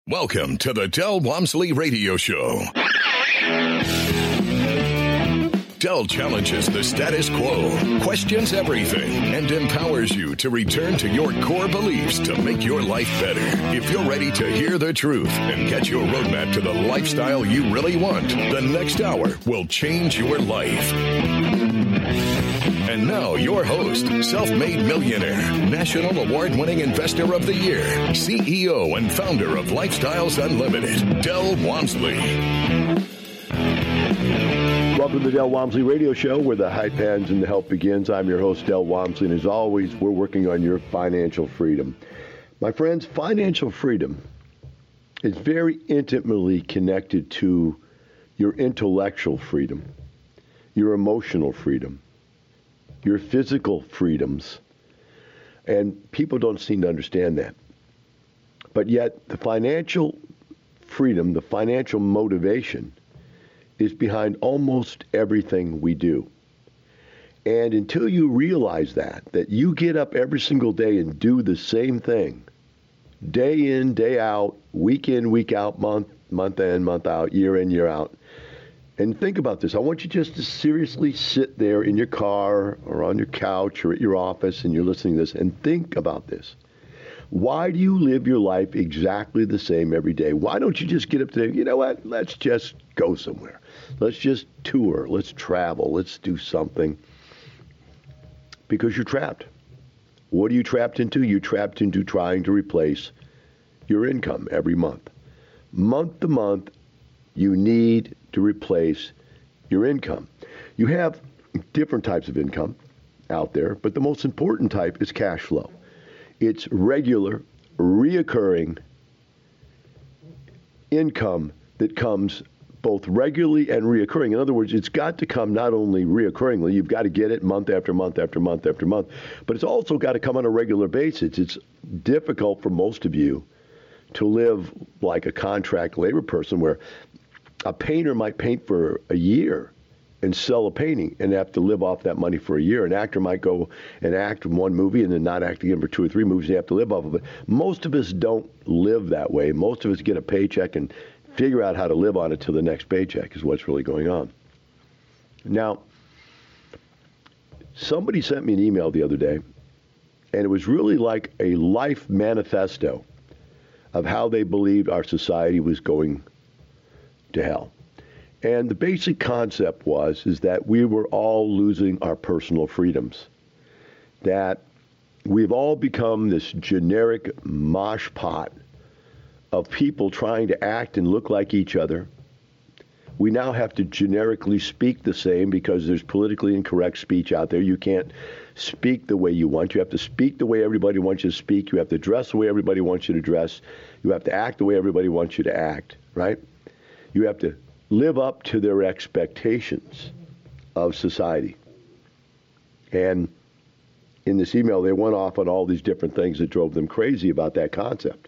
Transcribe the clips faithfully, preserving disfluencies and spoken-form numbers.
Welcome to the Del Walmsley Radio Show. Del challenges the status quo, questions everything, and empowers you to return to your core beliefs to make your life better. If you're ready to hear the truth and get your roadmap to the lifestyle you really want, the next hour will change your life. And now, your host, self-made millionaire, national award-winning investor of the year, C E O and founder of Lifestyles Unlimited, Del Walmsley. Welcome to the Del Walmsley Radio Show, where the hype ends and the help begins. I'm your host, Del Walmsley, and as always, we're working on your financial freedom. My friends, financial freedom is very intimately connected to your intellectual freedom, your emotional freedom, your physical freedoms, and people don't seem to understand that. But yet, the financial freedom, the financial motivation, is behind almost everything we do. And until you realize that, that you get up every single day and do the same thing, day in, day out, week in, week out, month, month in, month out, year in, year out. And think about this. I want you just to seriously sit there in your car or on your couch or at your office and you're listening to this and think about this. Why do you live your life exactly the same every day? Why don't you just get up today? You know what? Let's just go somewhere. Let's just tour. Let's travel. Let's do something. Because you're trapped. What are you trapped into? You're trapped into trying to replace your income every month. Month to month, you need to replace your income. You have different types of income out there, but the most important type is cash flow. It's regular, reoccurring income that comes both regularly and reoccurring. In other words, it's got to come not only reoccurringly, you've got to get it month after month after month after month, but it's also got to come on a regular basis. It's difficult for most of you to live like a contract labor person where a painter might paint for a year and sell a painting and have to live off that money for a year. An actor might go and act in one movie and then not act again for two or three movies. They have to live off of it. Most of us don't live that way. Most of us get a paycheck and figure out how to live on it till the next paycheck is what's really going on. Now, somebody sent me an email the other day, and it was really like a life manifesto of how they believed our society was going to hell. And the basic concept was is that we were all losing our personal freedoms, that we've all become this generic mosh pot of people trying to act and look like each other. We now have to generically speak the same because there's politically incorrect speech out there. You can't speak the way you want. You have to speak the way everybody wants you to speak. You have to dress the way everybody wants you to dress. You have to act the way everybody wants you to act, right? You have to live up to their expectations of society. And in this email, they went off on all these different things that drove them crazy about that concept.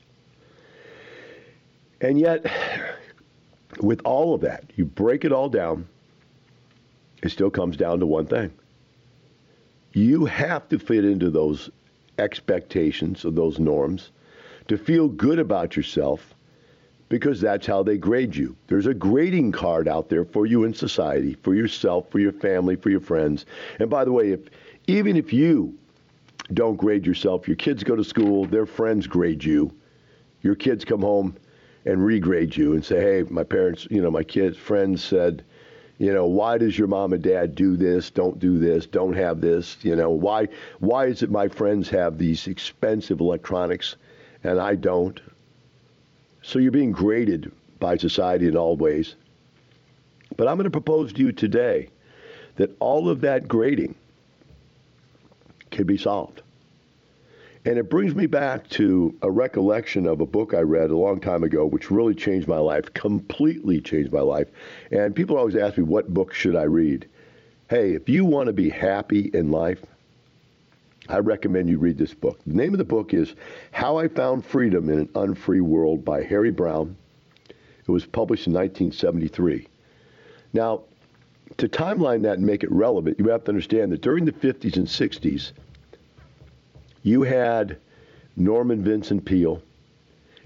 And yet, with all of that, you break it all down, it still comes down to one thing. You have to fit into those expectations of those norms to feel good about yourself, because that's how they grade you. There's a grading card out there for you in society, for yourself, for your family, for your friends. And by the way, if even if you don't grade yourself, your kids go to school, their friends grade you. Your kids come home and regrade you and say, hey, my parents, you know, my kids' friends said, you know, why does your mom and dad do this, don't do this, don't have this, you know, why, why is it my friends have these expensive electronics and I don't? So you're being graded by society in all ways. But I'm going to propose to you today that all of that grading can be solved. And it brings me back to a recollection of a book I read a long time ago, which really changed my life, completely changed my life. And people always ask me, what book should I read? Hey, if you want to be happy in life, I recommend you read this book. The name of the book is How I Found Freedom in an Unfree World by Harry Browne. It was published in nineteen seventy-three. Now, to timeline that and make it relevant, you have to understand that during the fifties and sixties, you had Norman Vincent Peale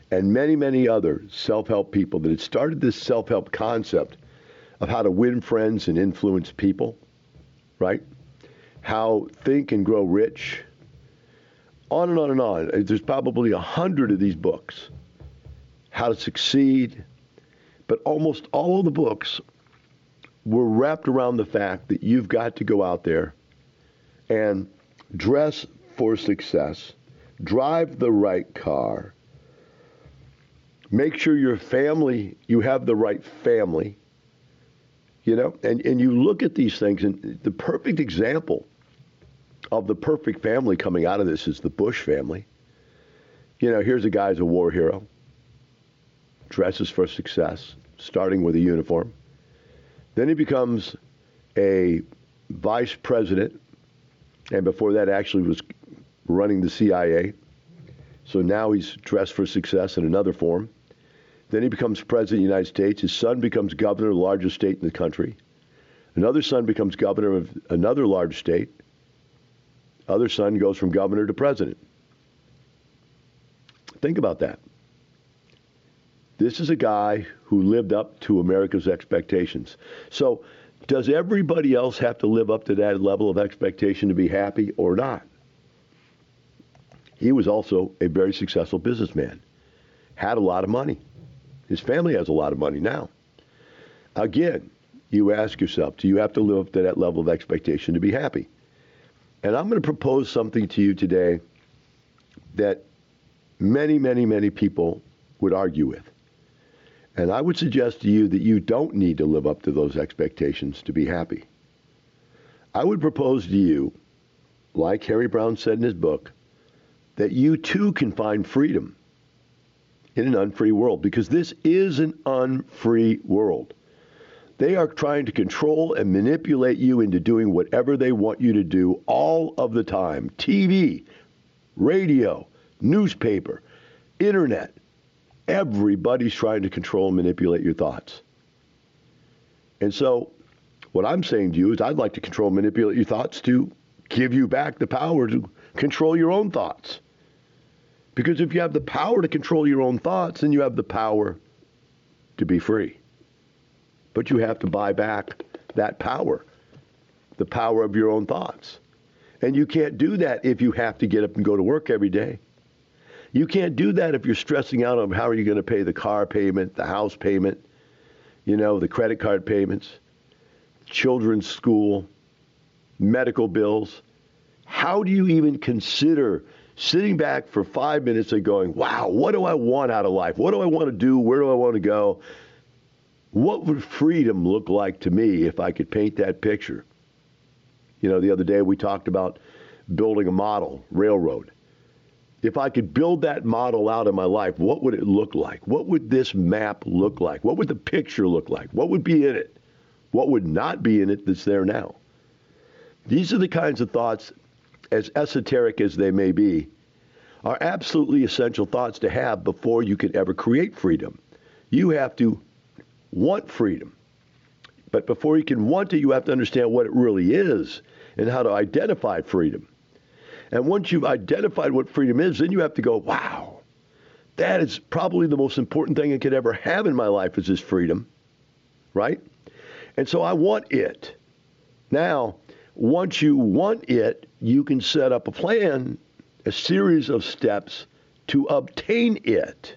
and many, many other self-help people that had started this self-help concept of how to win friends and influence people, right? How Think and Grow Rich, on and on and on. There's probably a hundred of these books, How to Succeed, but almost all of the books were wrapped around the fact that you've got to go out there and dress for success, drive the right car, make sure your family, you have the right family, you know, and, and you look at these things, and the perfect example of the perfect family coming out of this is the Bush family. You know, here's a guy who's a war hero, dresses for success, starting with a uniform. Then he becomes a vice president, and before that actually was running the C I A. So now he's dressed for success in another form. Then he becomes president of the United States. His son becomes governor of the largest state in the country. Another son becomes governor of another large state. Other son goes from governor to president. Think about that. This is a guy who lived up to America's expectations. So does everybody else have to live up to that level of expectation to be happy or not? He was also a very successful businessman, had a lot of money. His family has a lot of money now. Again, you ask yourself, do you have to live up to that level of expectation to be happy? And I'm going to propose something to you today that many, many, many people would argue with. And I would suggest to you that you don't need to live up to those expectations to be happy. I would propose to you, like Harry Brown said in his book, that you too can find freedom in an unfree world, because this is an unfree world. They are trying to control and manipulate you into doing whatever they want you to do all of the time. T V, radio, newspaper, internet. Everybody's trying to control and manipulate your thoughts. And so what I'm saying to you is I'd like to control and manipulate your thoughts to give you back the power to control your own thoughts. Because if you have the power to control your own thoughts, then you have the power to be free. But you have to buy back that power, the power of your own thoughts. And you can't do that if you have to get up and go to work every day. You can't do that if you're stressing out on how are you going to pay the car payment, the house payment, you know, the credit card payments, children's school, medical bills. How do you even consider sitting back for five minutes and going, wow, what do I want out of life? What do I want to do? Where do I want to go? What would freedom look like to me if I could paint that picture? You know, the other day we talked about building a model railroad. If I could build that model out in my life, what would it look like? What would this map look like? What would the picture look like? What would be in it? What would not be in it that's there now? These are the kinds of thoughts, as esoteric as they may be, are absolutely essential thoughts to have before you can ever create freedom. You have to want freedom. But before you can want it, you have to understand what it really is and how to identify freedom. And once you've identified what freedom is, then you have to go, wow, that is probably the most important thing I could ever have in my life is this freedom, right? And so I want it. Now, once you want it, you can set up a plan, a series of steps to obtain it.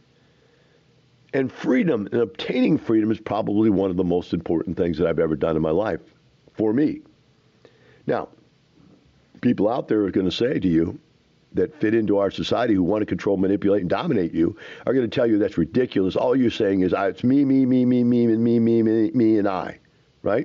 And freedom and obtaining freedom is probably one of the most important things that I've ever done in my life for me. Now, people out there are going to say to you that fit into our society who want to control, manipulate, and dominate you are going to tell you that's ridiculous. All you're saying is, it's me, me, me, me, me, and me, me, me, me, and I, right?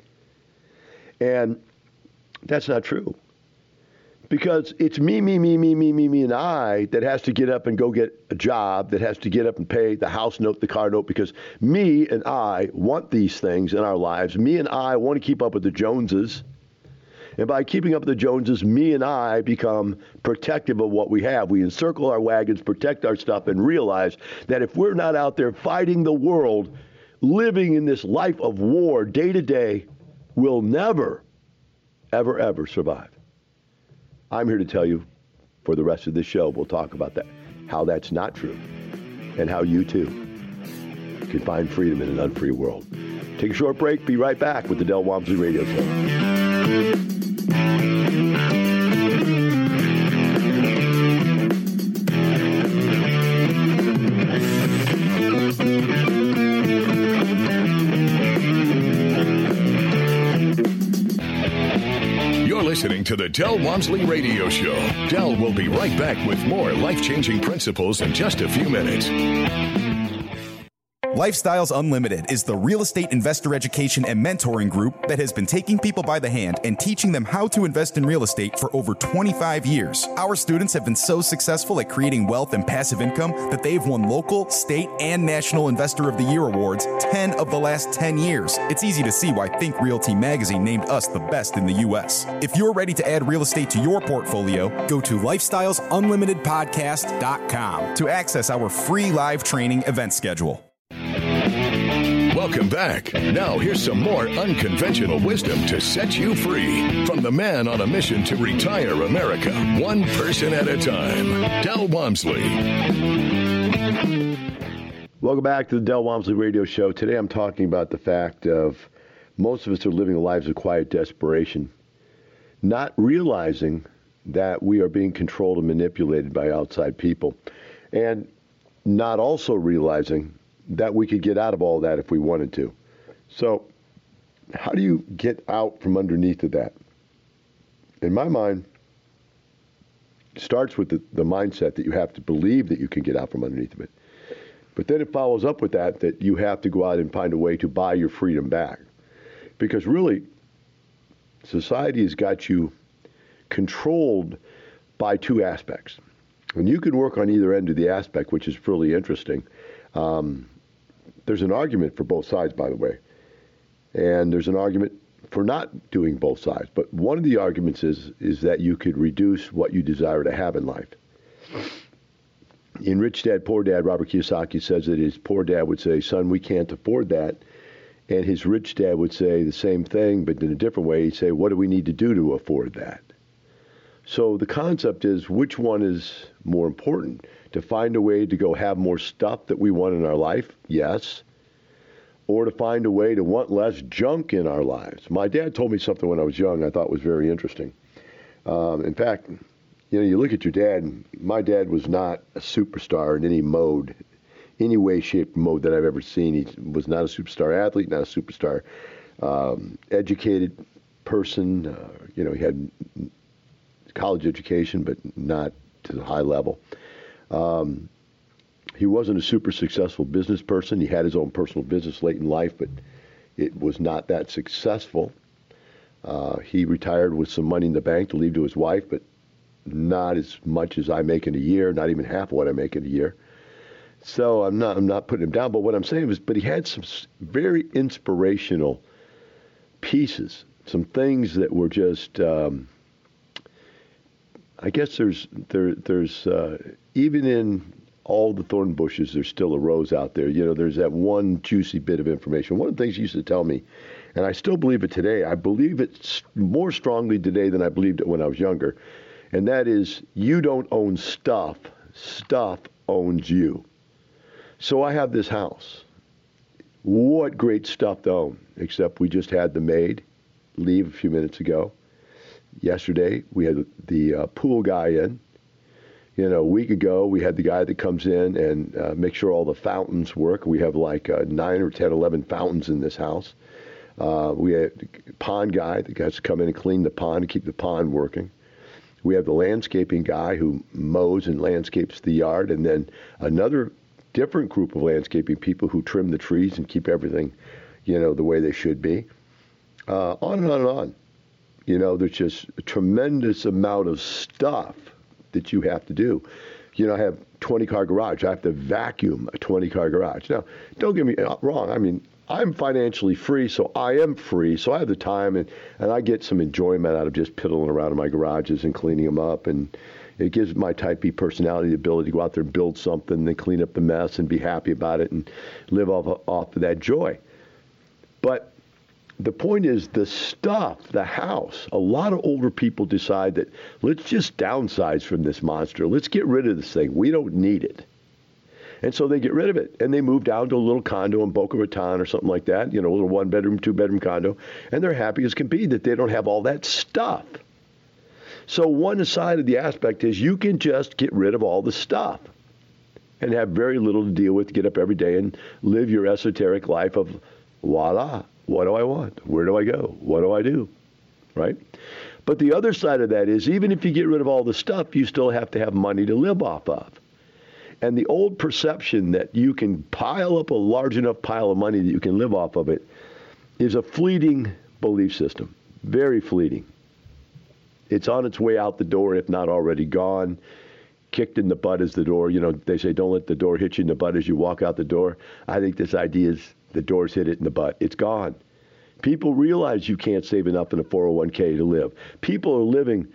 And that's not true. Because it's me, me, me, me, me, me, me, and I that has to get up and go get a job, that has to get up and pay the house note, the car note, because me and I want these things in our lives. Me and I want to keep up with the Joneses. And by keeping up with the Joneses, me and I become protective of what we have. We encircle our wagons, protect our stuff, and realize that if we're not out there fighting the world, living in this life of war day to day, we'll never, ever, ever survive. I'm here to tell you for the rest of this show, we'll talk about that. how that's not true, and how you too can find freedom in an unfree world. Take a short break. Be right back with the Del Walmsley Radio Show. Listening to the Del Walmsley Radio Show. Del will be right back with more life-changing principles in just a few minutes. Lifestyles Unlimited is the real estate investor education and mentoring group that has been taking people by the hand and teaching them how to invest in real estate for over twenty-five years. Our students have been so successful at creating wealth and passive income that they've won local, state, and national Investor of the Year awards ten of the last ten years. It's easy to see why Think Realty magazine named us the best in the U S. If you're ready to add real estate to your portfolio, go to lifestyles unlimited podcast dot com to access our free live training event schedule. Welcome back. Now here's some more unconventional wisdom to set you free from the man on a mission to retire America, one person at a time, Del Walmsley. Welcome back to the Del Walmsley Radio Show. Today I'm talking about the fact of most of us are living lives of quiet desperation, not realizing that we are being controlled and manipulated by outside people, and not also realizing that we could get out of all that if we wanted to. So how do you get out from underneath of that? In my mind, it starts with the, the mindset that you have to believe that you can get out from underneath of it. But then it follows up with that, that you have to go out and find a way to buy your freedom back. Because really, society has got you controlled by two aspects. And you can work on either end of the aspect, which is really interesting. Um, there's an argument for both sides, by the way. And there's an argument for not doing both sides. But one of the arguments is, is that you could reduce what you desire to have in life. In Rich Dad, Poor Dad, Robert Kiyosaki says that his poor dad would say, son, we can't afford that. And his rich dad would say the same thing, but in a different way. He'd say, what do we need to do to afford that? So the concept is, which one is more important? To find a way to go have more stuff that we want in our life? Yes. Or to find a way to want less junk in our lives? My dad told me something when I was young I thought was very interesting. Um, in fact, you know, you look at your dad, my dad was not a superstar in any mode, any way, shape, mode that I've ever seen. He was not a superstar athlete, not a superstar um, educated person. Uh, you know, he had college education, but not to the high level. Um, he wasn't a super successful business person. He had his own personal business late in life, but it was not that successful. Uh, he retired with some money in the bank to leave to his wife, but not as much as I make in a year, not even half of what I make in a year. So I'm not I'm not putting him down, but what I'm saying is, but he had some very inspirational pieces, some things that were just, um, I guess there's there there's uh, even in all the thorn bushes, there's still a rose out there. You know, there's that one juicy bit of information. One of the things he used to tell me, and I still believe it today, I believe it more strongly today than I believed it when I was younger, and that is, you don't own stuff, stuff owns you. So I have this house. What great stuff to own, except we just had the maid leave a few minutes ago. Yesterday, we had the uh, pool guy in. You know, a week ago, we had the guy that comes in and uh, makes sure all the fountains work. We have like uh, nine or ten, eleven fountains in this house. Uh, we had the pond guy that has to come in and clean the pond and keep the pond working. We have the landscaping guy who mows and landscapes the yard, and then another different group of landscaping people who trim the trees and keep everything, you know, the way they should be. Uh, on and on and on. You know, there's just a tremendous amount of stuff that you have to do. You know, I have a twenty-car garage. I have to vacuum a twenty-car garage. Now, don't get me wrong. I mean, I'm financially free, so I am free. So I have the time, and, and I get some enjoyment out of just piddling around in my garages and cleaning them up. And it gives my type B personality the ability to go out there and build something and then clean up the mess and be happy about it and live off, off of that joy. But the point is the stuff, the house. A lot of older people decide that let's just downsize from this monster. Let's get rid of this thing. We don't need it. And so they get rid of it, and they move down to a little condo in Boca Raton or something like that, you know, a little one-bedroom, two-bedroom condo, and they're happy as can be that they don't have all that stuff. So one side of the aspect is you can just get rid of all the stuff and have very little to deal with, get up every day and live your esoteric life of, voila, what do I want? Where do I go? What do I do? Right? But the other side of that is even if you get rid of all the stuff, you still have to have money to live off of. And the old perception that you can pile up a large enough pile of money that you can live off of it is a fleeting belief system, very fleeting. It's on its way out the door, if not already gone. Kicked in the butt is the door. You know, they say don't let the door hit you in the butt as you walk out the door. I think this idea is the door's hit it in the butt. It's gone. People realize you can't save enough in a four oh one k to live. People are living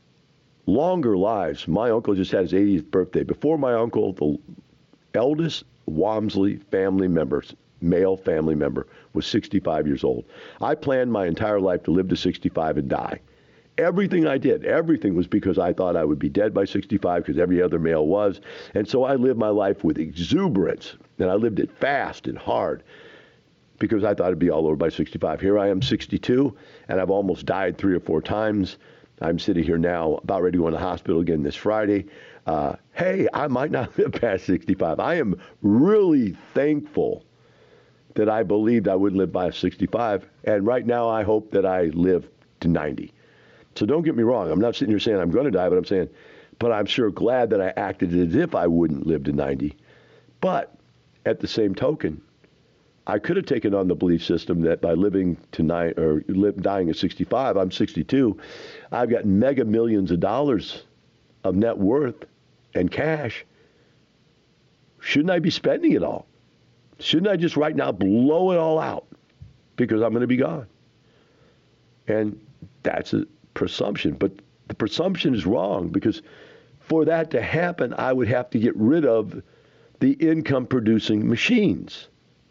longer lives. My uncle just had his eightieth birthday. Before my uncle, the eldest Walmsley family member, male family member, was sixty-five years old. I planned my entire life to live to sixty-five and die. Everything I did, everything was because I thought I would be dead by sixty-five because every other male was. And so I lived my life with exuberance, and I lived it fast and hard because I thought it'd be all over by sixty-five. Here I am, sixty-two, and I've almost died three or four times. I'm sitting here now about ready to go in the hospital again this Friday. Uh, hey, I might not live past sixty-five. I am really thankful that I believed I wouldn't live by sixty-five, and right now I hope that I live to ninety. So don't get me wrong. I'm not sitting here saying I'm going to die, but I'm saying, but I'm sure glad that I acted as if I wouldn't live to ninety. But at the same token, I could have taken on the belief system that by living to nine or live, dying at sixty-five, I'm sixty-two, I've got mega millions of dollars of net worth and cash. Shouldn't I be spending it all? Shouldn't I just right now blow it all out because I'm going to be gone? And that's a presumption, but the presumption is wrong because for that to happen, I would have to get rid of the income-producing machines.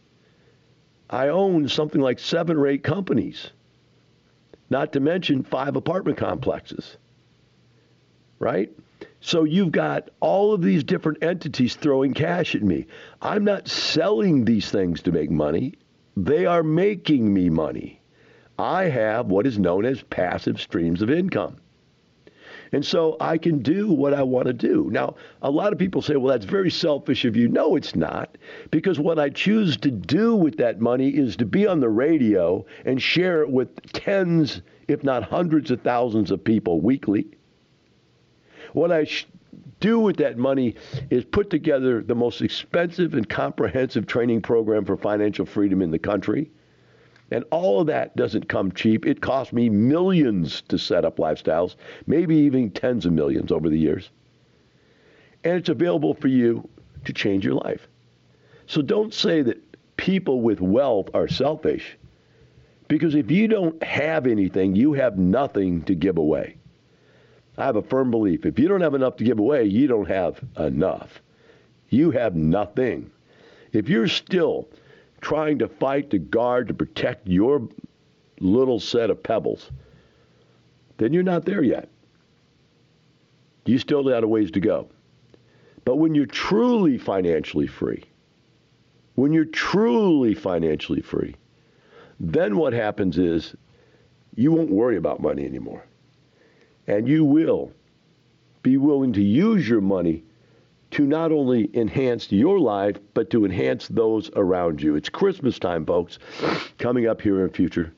I own something like seven or eight companies, not to mention five apartment complexes, right? So you've got all of these different entities throwing cash at me. I'm not selling these things to make money. They are making me money. I have what is known as passive streams of income. And so I can do what I want to do. Now, a lot of people say, well, that's very selfish of you. No, it's not. Because what I choose to do with that money is to be on the radio and share it with tens, if not hundreds of thousands of people weekly. What I sh- do with that money is put together the most expensive and comprehensive training program for financial freedom in the country. And all of that doesn't come cheap. It cost me millions to set up Lifestyles, maybe even tens of millions over the years. And it's available for you to change your life. So don't say that people with wealth are selfish, because if you don't have anything, you have nothing to give away. I have a firm belief. If you don't have enough to give away, you don't have enough. You have nothing. If you're still trying to fight, to guard, to protect your little set of pebbles, then you're not there yet. You still got a ways to go. But when you're truly financially free, when you're truly financially free, then what happens is you won't worry about money anymore. And you will be willing to use your money to not only enhance your life, but to enhance those around you. It's Christmas time, folks, coming up here in the future.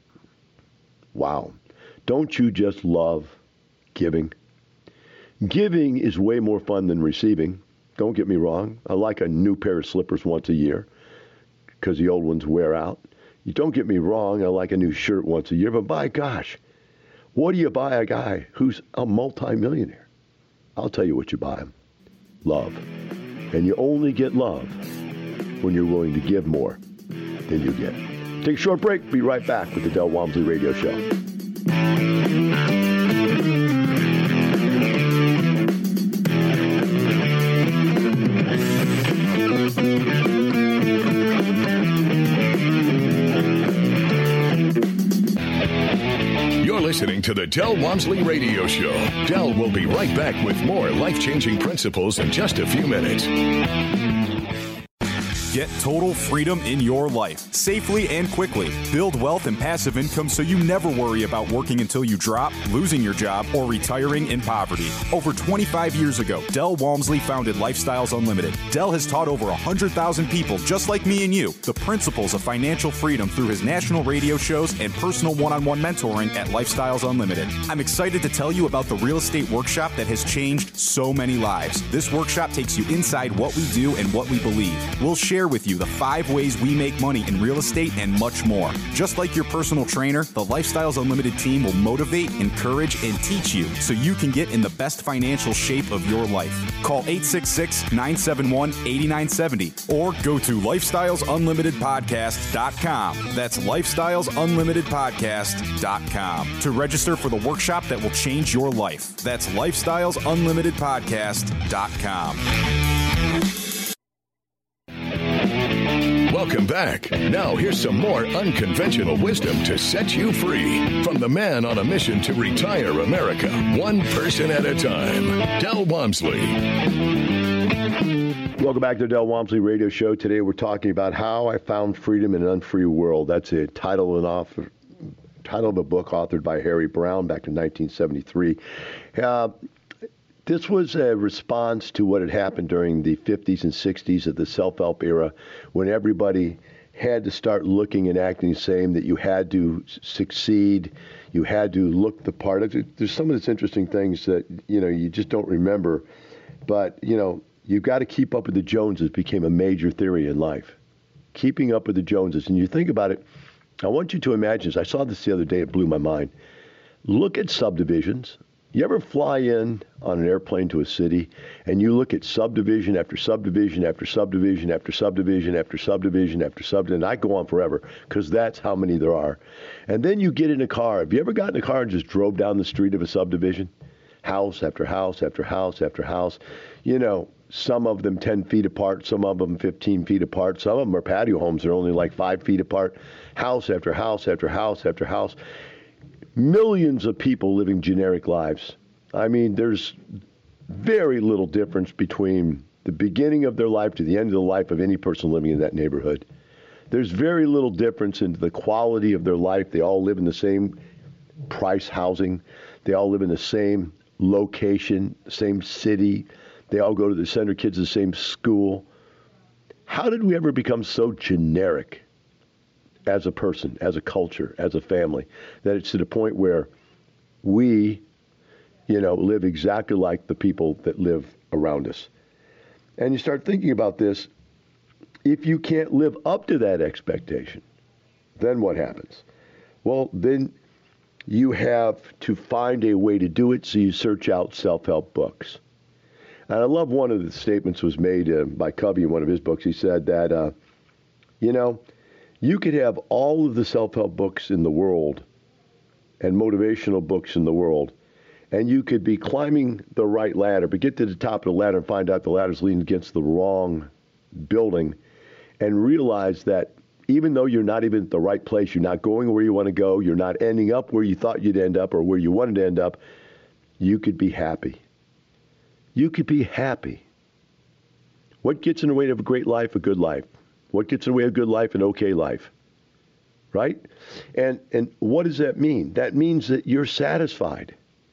Wow. Don't you just love giving? Giving is way more fun than receiving. Don't get me wrong. I like a new pair of slippers once a year because the old ones wear out. You don't get me wrong. I like a new shirt once a year. But by gosh, what do you buy a guy who's a multimillionaire? I'll tell you what you buy him. Love. And you only get love when you're willing to give more than you get. Take a short break. Be right back with the Del Walmsley Radio Show. listening to the Del Walmsley Radio Show. Del will be right back with more life-changing principles in just a few minutes. Get total freedom in your life, safely and quickly. Build wealth and passive income so you never worry about working until you drop, losing your job, or retiring in poverty. Over twenty-five years ago, Del Walmsley founded Lifestyles Unlimited. Del has taught over one hundred thousand people, just like me and you, the principles of financial freedom through his national radio shows and personal one-on-one mentoring at Lifestyles Unlimited. I'm excited to tell you about the real estate workshop that has changed so many lives. This workshop takes you inside what we do and what we believe. We'll share with you the five ways we make money in real estate and much more. Just like your personal trainer, the Lifestyles Unlimited team will motivate, encourage, and teach you so you can get in the best financial shape of your life. Call eight six six, nine seven one, eight nine seven zero or go to lifestyles unlimited podcast dot com. That's lifestyles unlimited podcast dot com to register for the workshop that will change your life. That's lifestyles unlimited podcast dot com. Welcome back. Now here's some more unconventional wisdom to set you free from the man on a mission to retire America, one person at a time, Del Walmsley. Welcome back to the Del Walmsley Radio Show. Today we're talking about how I found freedom in an unfree world. That's a title and author, title of a book authored by Harry Brown back in nineteen seventy-three. Uh, This was a response to what had happened during the fifties and sixties of the self-help era, when everybody had to start looking and acting the same, that you had to succeed, you had to look the part. There's some of these interesting things that, you know, you just don't remember. But, you know, you've got to keep up with the Joneses became a major theory in life. Keeping up with the Joneses. And you think about it, I want you to imagine this. I saw this the other day. It blew my mind. Look at subdivisions. You ever fly in on an airplane to a city and you look at subdivision after subdivision after subdivision after subdivision after subdivision after subdivision? I go on forever because that's how many there are. And then you get in a car. Have you ever got in a car and just drove down the street of a subdivision? House after house after house after house. You know, some of them ten feet apart, some of them fifteen feet apart. Some of them are patio homes. They're only like five feet apart. House after house after house after house. Millions of people living generic lives. I mean, there's very little difference between the beginning of their life to the end of the life of any person living in that neighborhood. There's very little difference in the quality of their life. They all live in the same price housing. They all live in the same location, same city. They all go to the center kids the same school. How did we ever become so generic as a person, as a culture, as a family, that it's to the point where we, you know, live exactly like the people that live around us? And you start thinking about this. If you can't live up to that expectation, then what happens? Well, then you have to find a way to do it, so you search out self-help books. And I love one of the statements was made uh, by Covey in one of his books. He said that, uh, you know, you could have all of the self-help books in the world and motivational books in the world, and you could be climbing the right ladder, but get to the top of the ladder and find out the ladder's leaning against the wrong building, and realize that even though you're not even at the right place, you're not going where you want to go, you're not ending up where you thought you'd end up or where you wanted to end up, you could be happy. You could be happy. What gets in the way of a great life? A good life. What gets in the way of good life? An okay life, right? And and what does that mean? That means that you're satisfied.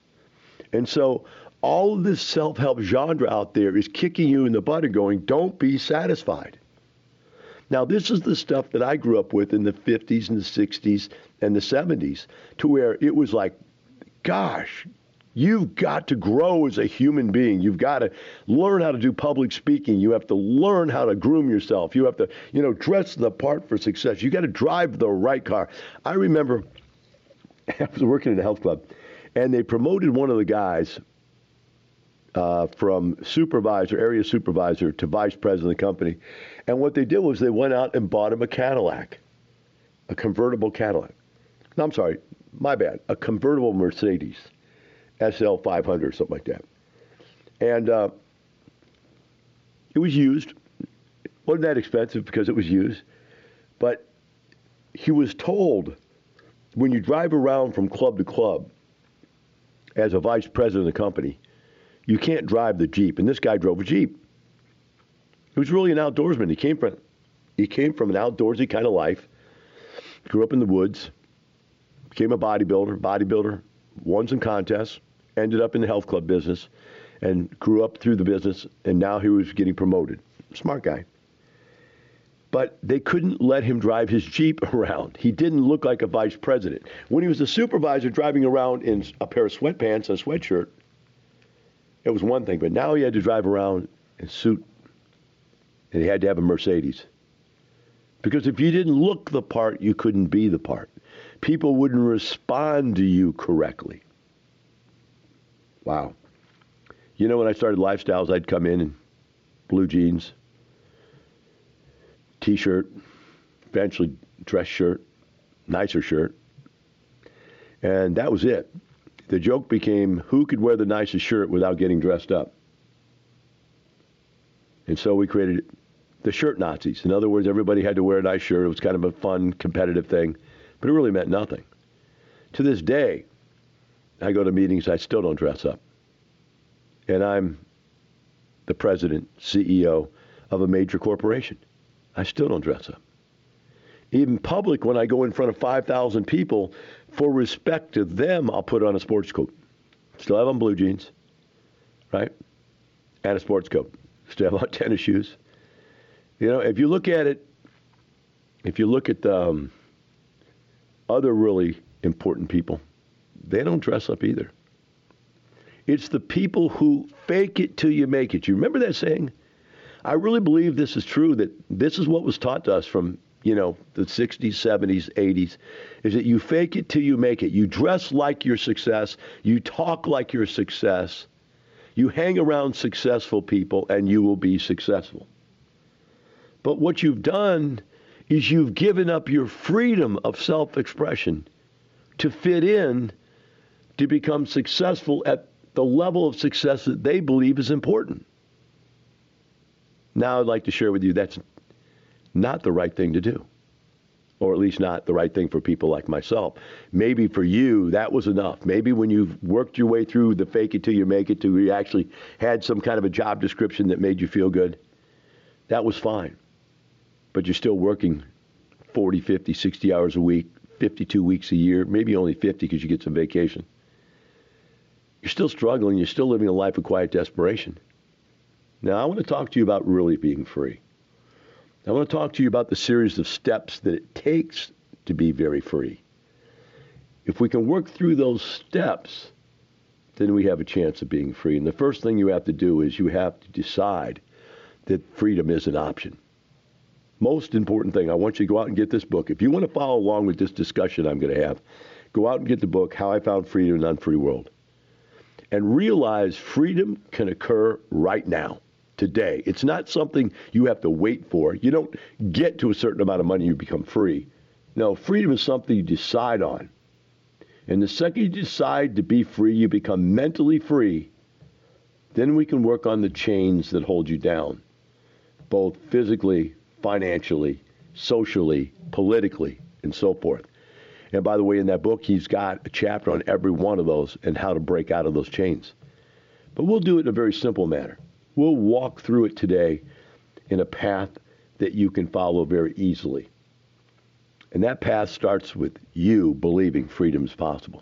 And so all of this self-help genre out there is kicking you in the butt and going, don't be satisfied. Now, this is the stuff that I grew up with in the fifties and the sixties and the seventies, to where it was like, gosh, you've got to grow as a human being. You've got to learn how to do public speaking. You have to learn how to groom yourself. You have to, you know, dress the part for success. You got to drive the right car. I remember I was working in a health club, and they promoted one of the guys uh, from supervisor, area supervisor, to vice president of the company. And what they did was they went out and bought him a Cadillac, a convertible Cadillac. No, I'm sorry, my bad, a convertible Mercedes. S L five hundred or something like that. And uh, it was used. It wasn't that expensive because it was used. But he was told, when you drive around from club to club, as a vice president of the company, you can't drive the Jeep. And this guy drove a Jeep. He was really an outdoorsman. He came from, he came from an outdoorsy kind of life, grew up in the woods, became a bodybuilder, bodybuilder, won some contests, ended up in the health club business, and grew up through the business, and now he was getting promoted. Smart guy. But they couldn't let him drive his Jeep around. He didn't look like a vice president. When he was a supervisor driving around in a pair of sweatpants and a sweatshirt, it was one thing. But now he had to drive around in a suit, and he had to have a Mercedes. Because if you didn't look the part, you couldn't be the part. People wouldn't respond to you correctly. Wow. You know, when I started Lifestyles, I'd come in in blue jeans, T-shirt, eventually dress shirt, nicer shirt. And that was it. The joke became, who could wear the nicest shirt without getting dressed up? And so we created the shirt Nazis. In other words, everybody had to wear a nice shirt. It was kind of a fun, competitive thing, but it really meant nothing. To this day, I go to meetings, I still don't dress up. And I'm the president, C E O of a major corporation. I still don't dress up. Even public, when I go in front of five thousand people, for respect to them, I'll put on a sports coat. Still have on blue jeans, right? And a sports coat. Still have on tennis shoes. You know, if you look at it, if you look at um, other really important people, they don't dress up either. It's the people who fake it till you make it. You remember that saying? I really believe this is true, that this is what was taught to us from, you know, the sixties, seventies, eighties, is that you fake it till you make it. You dress like your success. You talk like your success. You hang around successful people, and you will be successful. But what you've done is you've given up your freedom of self-expression to fit in, to become successful at the level of success that they believe is important. Now I'd like to share with you that's not the right thing to do, or at least not the right thing for people like myself. Maybe for you, that was enough. Maybe when you've worked your way through the fake it till you make it, till you actually had some kind of a job description that made you feel good, that was fine. But you're still working forty, fifty, sixty hours a week, fifty-two weeks a year, maybe only fifty because you get some vacation. You're still struggling. You're still living a life of quiet desperation. Now, I want to talk to you about really being free. I want to talk to you about the series of steps that it takes to be very free. If we can work through those steps, then we have a chance of being free. And the first thing you have to do is you have to decide that freedom is an option. Most important thing, I want you to go out and get this book. If you want to follow along with this discussion I'm going to have, go out and get the book, How I Found Freedom in an Unfree World. And realize freedom can occur right now, today. It's not something you have to wait for. You don't get to a certain amount of money, you become free. No, freedom is something you decide on. And the second you decide to be free, you become mentally free. Then we can work on the chains that hold you down, both physically, financially, socially, politically, and so forth. And by the way, in that book, he's got a chapter on every one of those and how to break out of those chains. But we'll do it in a very simple manner. We'll walk through it today in a path that you can follow very easily. And that path starts with you believing freedom is possible.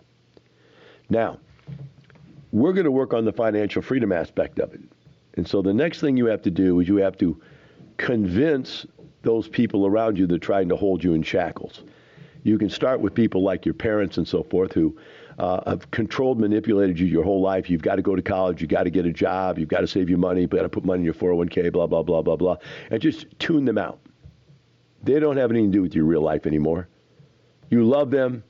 Now, we're going to work on the financial freedom aspect of it. And so the next thing you have to do is you have to convince those people around you that are trying to hold you in shackles. You can start with people like your parents and so forth who uh, have controlled, manipulated you your whole life. You've got to go to college. You've got to get a job. You've got to save your money. You've got to put money in your four oh one k, blah, blah, blah, blah, blah. And just tune them out. They don't have anything to do with your real life anymore. You love them,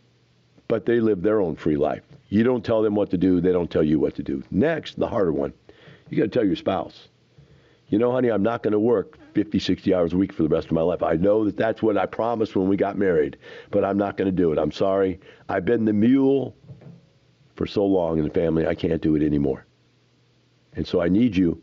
but they live their own free life. You don't tell them what to do. They don't tell you what to do. Next, the harder one, you got to tell your spouse. You know, honey, I'm not going to work fifty, sixty hours a week for the rest of my life. I know that that's what I promised when we got married, but I'm not going to do it. I'm sorry. I've been the mule for so long in the family, I can't do it anymore. And so I need you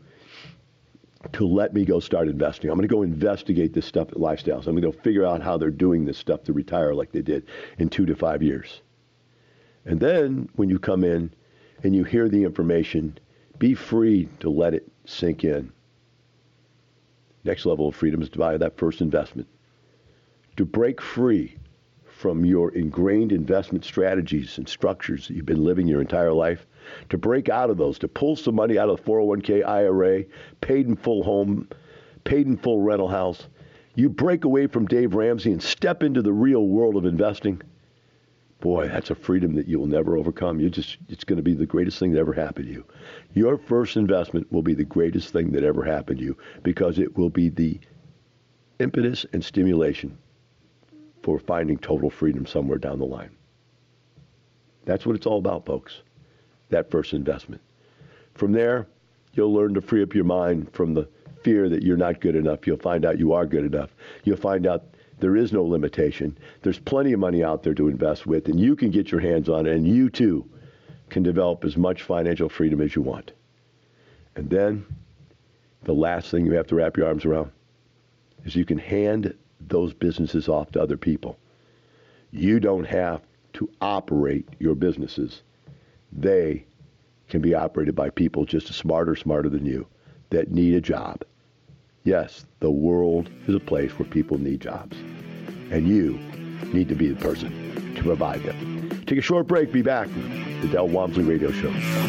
to let me go start investing. I'm going to go investigate this stuff at Lifestyles. I'm going to go figure out how they're doing this stuff to retire like they did in two to five years. And then when you come in, and you hear the information, be free to let it sink in. Next level of freedom is to buy that first investment. To break free from your ingrained investment strategies and structures that you've been living your entire life, to break out of those, to pull some money out of the four oh one k I R A, paid in full home, paid in full rental house. You break away from Dave Ramsey and step into the real world of investing. Boy, that's a freedom that you will never overcome. You just, it's going to be the greatest thing that ever happened to you. Your first investment will be the greatest thing that ever happened to you because it will be the impetus and stimulation for finding total freedom somewhere down the line. That's what it's all about, folks, that first investment. From there, you'll learn to free up your mind from the fear that you're not good enough. You'll find out you are good enough. You'll find out there is no limitation. There's plenty of money out there to invest with, and you can get your hands on it, and you too can develop as much financial freedom as you want. And then the last thing you have to wrap your arms around is you can hand those businesses off to other people. You don't have to operate your businesses. They can be operated by people just as smart or smarter than you that need a job. Yes, the world is a place where people need jobs, and you need to be the person to provide them. Take a short break. Be back with the Del Walmsley Radio Show.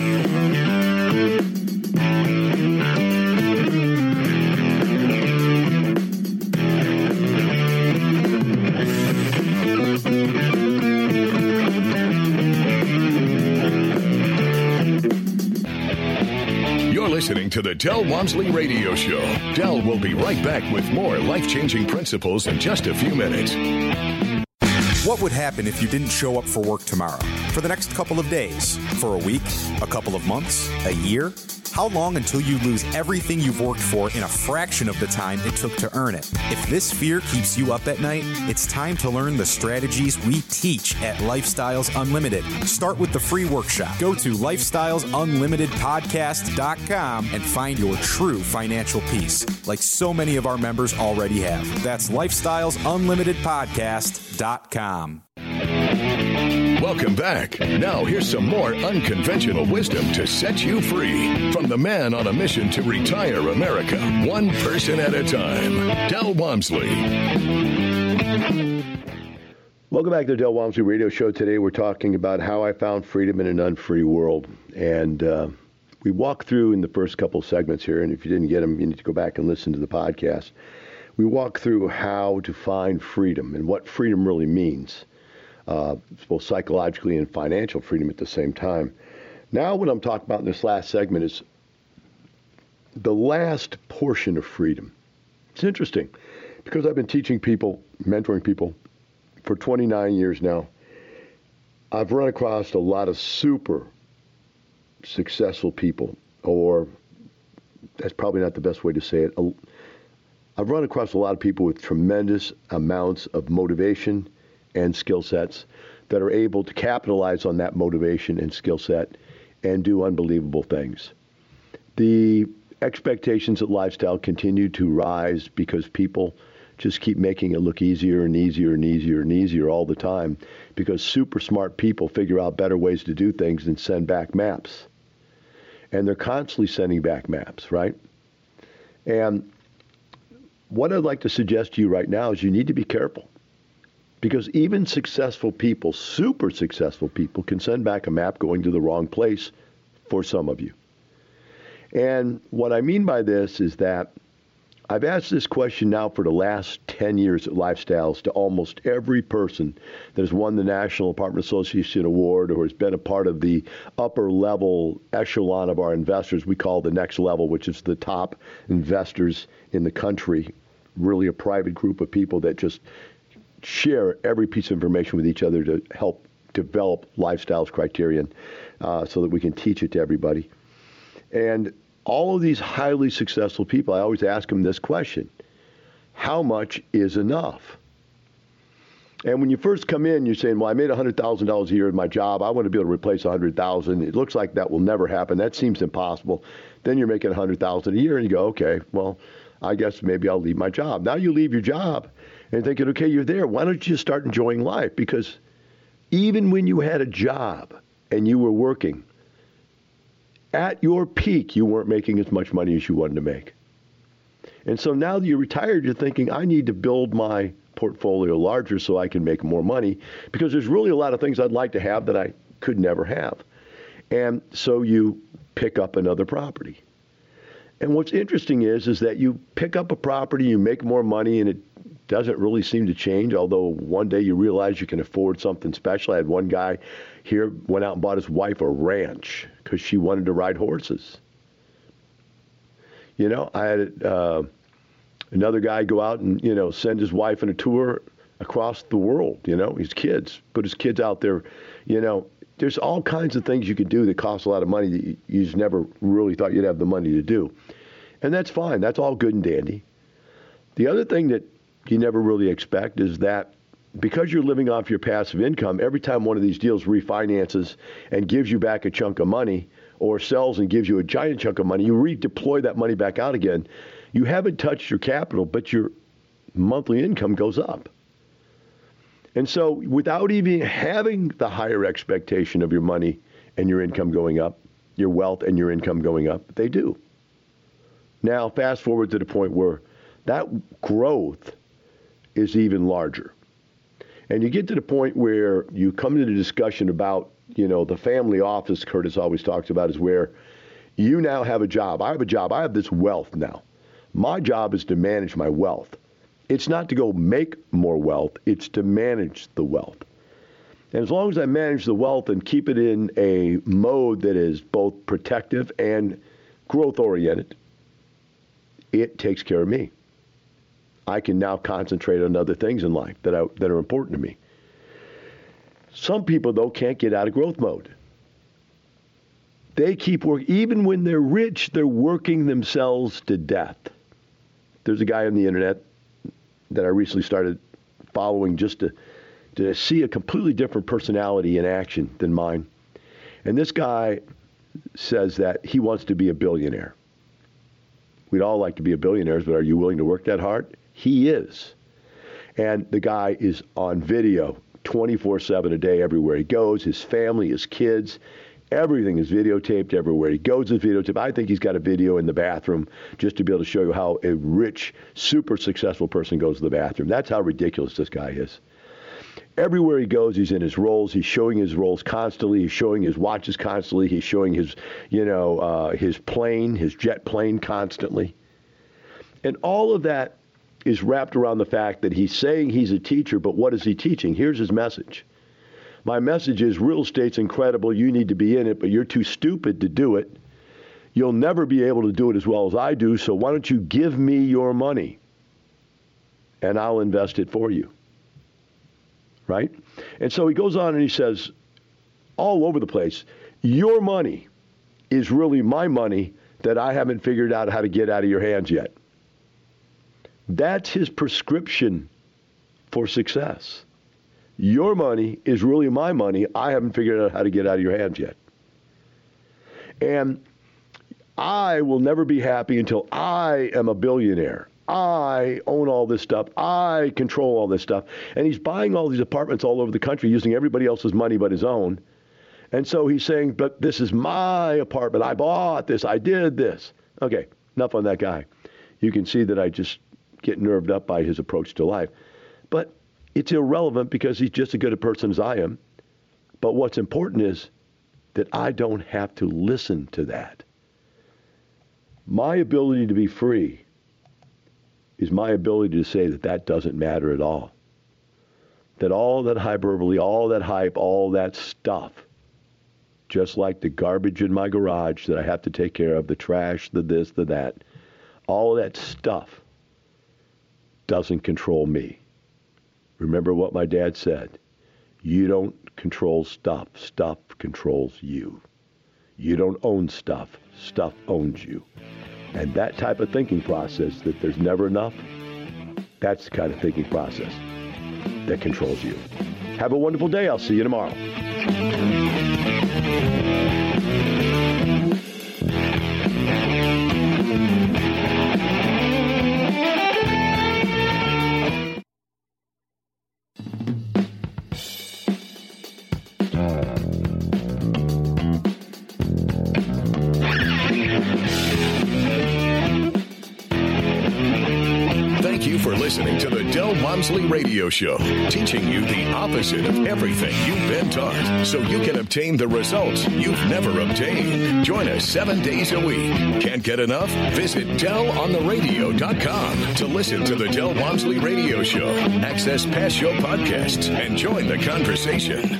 Listening to the Del Walmsley Radio Show. Del will be right back with more life-changing principles in just a few minutes. What would happen if you didn't show up for work tomorrow? For the next couple of days? For a week? A couple of months? A year? How long until you lose everything you've worked for in a fraction of the time it took to earn it? If this fear keeps you up at night, it's time to learn the strategies we teach at Lifestyles Unlimited. Start with the free workshop. Go to lifestyles unlimited podcast dot com and find your true financial peace, like so many of our members already have. That's lifestyles unlimited podcast dot com. Welcome back. Now here's some more unconventional wisdom to set you free from the man on a mission to retire America, one person at a time, Del Walmsley. Welcome back to the Del Walmsley Radio Show. Today we're talking about how I found freedom in an unfree world. And uh, we walked through in the first couple segments here, and if you didn't get them, you need to go back and listen to the podcast. We walked through how to find freedom and what freedom really means. Uh, both psychologically and financial freedom at the same time. Now what I'm talking about in this last segment is the last portion of freedom. It's interesting because I've been teaching people, mentoring people for twenty-nine years now. I've run across a lot of super successful people, or that's probably not the best way to say it. I've run across a lot of people with tremendous amounts of motivation and skill sets that are able to capitalize on that motivation and skill set and do unbelievable things. The expectations at Lifestyle continue to rise because people just keep making it look easier and easier and easier and easier all the time because super smart people figure out better ways to do things and send back maps. And they're constantly sending back maps, right? And what I'd like to suggest to you right now is you need to be careful. Because even successful people, super successful people, can send back a map going to the wrong place for some of you. And what I mean by this is that I've asked this question now for the last ten years at Lifestyles to almost every person that has won the National Apartment Association Award or has been a part of the upper level echelon of our investors we call the next level, which is the top investors in the country, really a private group of people that just share every piece of information with each other to help develop Lifestyles criterion uh, so that we can teach it to everybody. And all of these highly successful people, I always ask them this question: how much is enough? And when you first come in, you're saying, well, I made one hundred thousand dollars a year in my job. I want to be able to replace one hundred thousand dollars. It looks like that will never happen. That seems impossible. Then you're making one hundred thousand dollars a year, and you go, okay, well, I guess maybe I'll leave my job. Now you leave your job and thinking, okay, you're there. Why don't you just start enjoying life? Because even when you had a job and you were working, at your peak, you weren't making as much money as you wanted to make. And so now that you're retired, you're thinking, I need to build my portfolio larger so I can make more money, because there's really a lot of things I'd like to have that I could never have. And so you pick up another property. And what's interesting is, is that you pick up a property, you make more money, and it doesn't really seem to change, although one day you realize you can afford something special. I had one guy here went out and bought his wife a ranch because she wanted to ride horses. You know, I had uh, another guy go out and, you know, send his wife on a tour across the world, you know, his kids, put his kids out there. You know, there's all kinds of things you could do that cost a lot of money that you, you just never really thought you'd have the money to do. And that's fine. That's all good and dandy. The other thing that you never really expect is that because you're living off your passive income, every time one of these deals refinances and gives you back a chunk of money, or sells and gives you a giant chunk of money, you redeploy that money back out again. You haven't touched your capital, but your monthly income goes up. And so without even having the higher expectation of your money and your income going up, your wealth and your income going up, they do. Now, fast forward to the point where that growth is even larger. And you get to the point where you come to the discussion about, you know, the family office Curtis always talks about, is where you now have a job. I have a job. I have this wealth now. My job is to manage my wealth. It's not to go make more wealth. It's to manage the wealth. And as long as I manage the wealth and keep it in a mode that is both protective and growth-oriented, it takes care of me. I can now concentrate on other things in life that, I, that are important to me. Some people, though, can't get out of growth mode. They keep working. Even when they're rich, they're working themselves to death. There's a guy on the internet that I recently started following just to, to see a completely different personality in action than mine. And this guy says that he wants to be a billionaire. We'd all like to be a billionaires, but are you willing to work that hard? He is. And the guy is on video twenty-four seven a day everywhere he goes. His family, his kids, everything is videotaped everywhere he goes. Is videotaped. I think he's got a video in the bathroom just to be able to show you how a rich, super successful person goes to the bathroom. That's how ridiculous this guy is. Everywhere he goes, he's in his rolls. He's showing his rolls constantly. He's showing his watches constantly. He's showing his, you know, uh, his plane, his jet plane constantly. And all of that is wrapped around the fact that he's saying he's a teacher, but what is he teaching? Here's his message. My message is, real estate's incredible. You need to be in it, but you're too stupid to do it. You'll never be able to do it as well as I do, so why don't you give me your money and I'll invest it for you. Right? And so he goes on and he says, all over the place, your money is really my money that I haven't figured out how to get out of your hands yet. That's his prescription for success. Your money is really my money. I haven't figured out how to get out of your hands yet. And I will never be happy until I am a billionaire. I own all this stuff. I control all this stuff. And he's buying all these apartments all over the country using everybody else's money but his own. And so he's saying, but this is my apartment. I bought this. I did this. Okay, enough on that guy. You can see that I just get nerved up by his approach to life. But it's irrelevant because he's just as good a person as I am. But what's important is that I don't have to listen to that. My ability to be free is my ability to say that that doesn't matter at all. That all that hyperbole, all that hype, all that stuff, just like the garbage in my garage that I have to take care of, the trash, the this, the that, all of that stuff doesn't control me. Remember what my dad said. You don't control stuff. Stuff controls you. You don't own stuff. Stuff owns you. And that type of thinking process, that there's never enough, that's the kind of thinking process that controls you. Have a wonderful day. I'll see you tomorrow. listening to the Del Walmsley Radio Show, teaching you the opposite of everything you've been taught so you can obtain the results you've never obtained. Join us seven days a week. Can't get enough? Visit del on the radio dot com to listen to the Del Walmsley Radio Show, access past show podcasts, and join the conversation.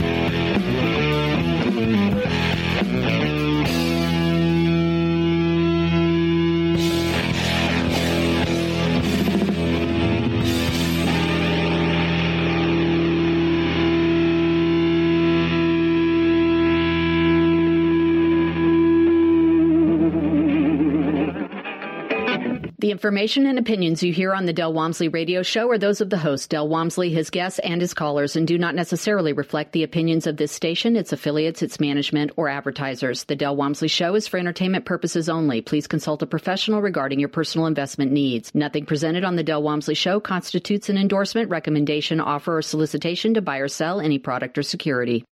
The information and opinions you hear on the Del Walmsley Radio Show are those of the host, Del Walmsley, his guests, and his callers, and do not necessarily reflect the opinions of this station, its affiliates, its management, or advertisers. The Del Walmsley Show is for entertainment purposes only. Please consult a professional regarding your personal investment needs. Nothing presented on the Del Walmsley Show constitutes an endorsement, recommendation, offer, or solicitation to buy or sell any product or security.